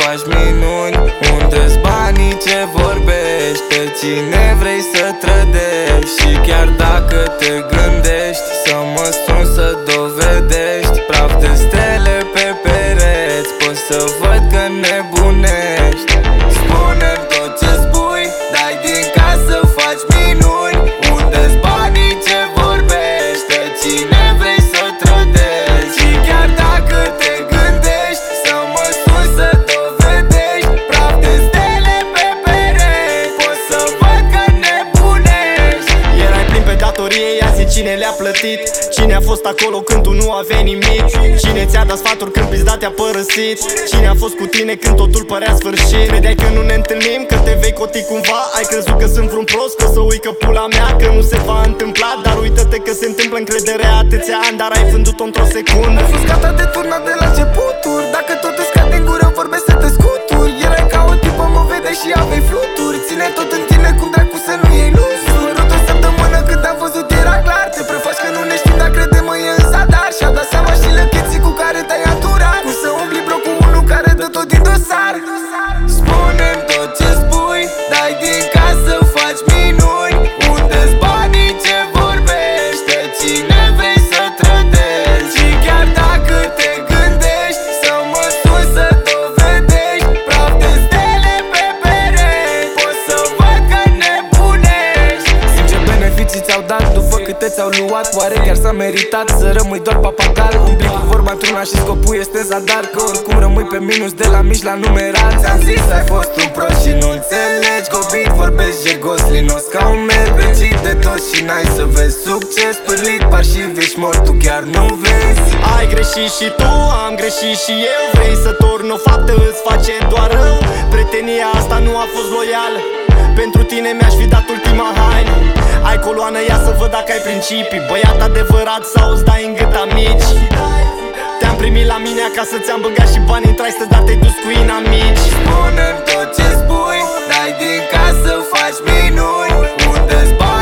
faci minuni? Unde-s banii ce vorbești? Pe cine vrei să trădești? Și chiar dacă te gândești să mă suni să dovedești, praf de stele pe pereți, pot să văd că nebunești. Spune-mi tot ce spui, dai din casă, faci minuni. Unde-s banii ce vorbești? Pe cine vrei să trădești? Și chiar dacă te gândești să mă suni să dovedești, praf de stele pe pereți, pot să văd că nebunești. Erai plin pe datorie, ia zi cine le-a plătit? Cine a fost acolo când tu nu aveai nimic? Cine ți-a dat sfaturi când pizda te-a părăsit? Cine a fost cu tine când totul părea sfârșit? Credeai că nu ne întâlnim, că te vei coti cumva? Ai crezut că sunt vreun prost, că să uit că pula mea, că nu se va întâmpla? Dar uită-te că se întâmplă încrederea atâția ani, dar ai vândut-o într-o secundă. Ai fost gata de turnat de la începuturi, dacă tot îți cade în gură vorbe să te scuturi. Erai ca o tipă, mă vede și aveai fluturi. Ține tot în tine cum dracu să nu iei lusuri. Sărut o săptămână când am văzut era clar. Te prefaci că nu ne știm, dar crede-mă e în zadar. Și-au dat seama și lăcheții cu care te-ai aturat. Cum să umbli blocul unul care dă tot din dosar. Spune-mi tot ce spui, dai din casă, faci minuni. Unde-s banii ce vorbești? Pe cine vrei să trădești? Și chiar dacă te gândești să mă suni să dovedești, praf de stele pe pereți, pot să văd că nebunești. Simt ce beneficii ți-au dat după câte ți-au luat. Oare chiar s-a meritat să rămâi doar papagal? Umbli cu vorba într-una și scopul este zadar, că oricum rămâi pe minus de la mici la numerat. Ți-am zis ai fost un prost și nu înțelegi. Copii vorbești jegos, linos ca un merbecit de tot și n-ai să vezi succes. Pârlit par și vești mort, tu chiar nu vezi. Ai greșit și tu, am greșit și eu. Vrei să torni o faptă, îți face doar rău. Prietenia asta nu a fost loială. Pentru tine mi-aș fi dat ultima haină. Ai coloană, ia să văd dacă ai principii. Băiat adevărat sau îți dai în gât amici? Te-am primit la mine acasă, ți-am băgat și bani în traistă, dar te-ai dus cu inamici. Spune-mi tot ce spui, dai din casă, faci minuni. Unde-s bani?